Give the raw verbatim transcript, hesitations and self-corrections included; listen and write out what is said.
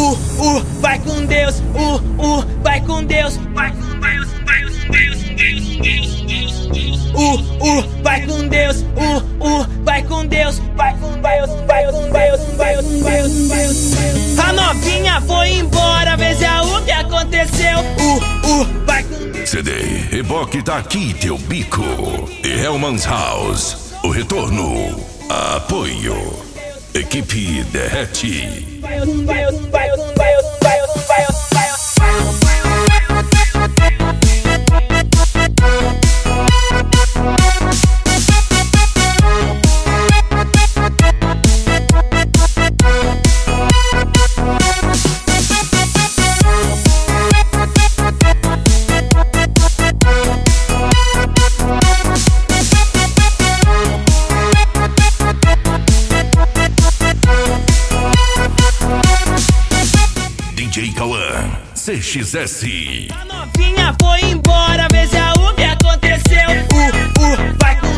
uh, uh, vai com Deus, uh, uh, vai com Deus, vai com Deus, Deus, Deus, Deus, Deus, Deus, Deus. Uh, uh, vai com Deus, uh, uh, vai com Deus, vai com Deus, vai com Deus, vai com Deus, vai com Deus. A novinha foi embora, veja o que aconteceu. Uh, uh, vai com Deus. C D Reboque tá aqui, teu bico. E Hellmann's House, o retorno. Apoio. Equipe Derrete. Vai, vai, vai, vai, vai, vai, vai. D J Cauã, C X S. A novinha foi embora, veja o que aconteceu. Uh, uh, vai com